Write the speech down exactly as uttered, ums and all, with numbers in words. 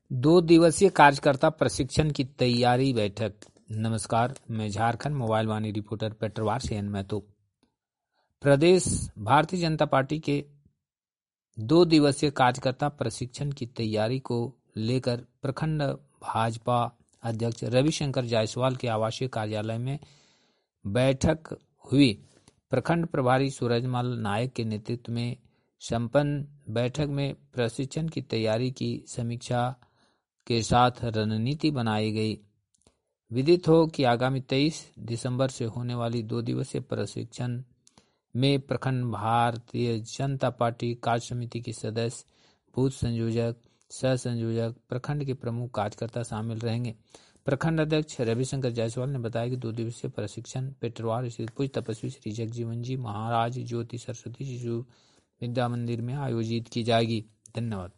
दो दिवसीय कार्यकर्ता प्रशिक्षण की तैयारी बैठक। नमस्कार, मैं झारखंड मोबाइल वाणी रिपोर्टर पेट्रवार से एन महतो। प्रदेश भारतीय जनता पार्टी के दो दिवसीय कार्यकर्ता प्रशिक्षण की तैयारी को लेकर प्रखंड भाजपा अध्यक्ष रविशंकर जायसवाल के आवासीय कार्यालय में बैठक हुई। प्रखंड प्रभारी सूरजमल नायक के नेतृत्व में संपन्न बैठक में प्रशिक्षण की तैयारी की समीक्षा के साथ रणनीति बनाई गई। विदित हो कि आगामी तेईस दिसंबर से होने वाली दो दिवसीय प्रशिक्षण में प्रखंड भारतीय जनता पार्टी कार्य समिति के सदस्य, बूथ संयोजक, सह संयोजक, प्रखंड के प्रमुख कार्यकर्ता शामिल रहेंगे। प्रखंड अध्यक्ष रविशंकर जायसवाल ने बताया कि दो दिवसीय प्रशिक्षण पेट्रवार स्थित पूज्य तपस्वी श्री जगजीवन जी महाराज ज्योति सरस्वती शिशु विद्या मंदिर में आयोजित की जाएगी। धन्यवाद।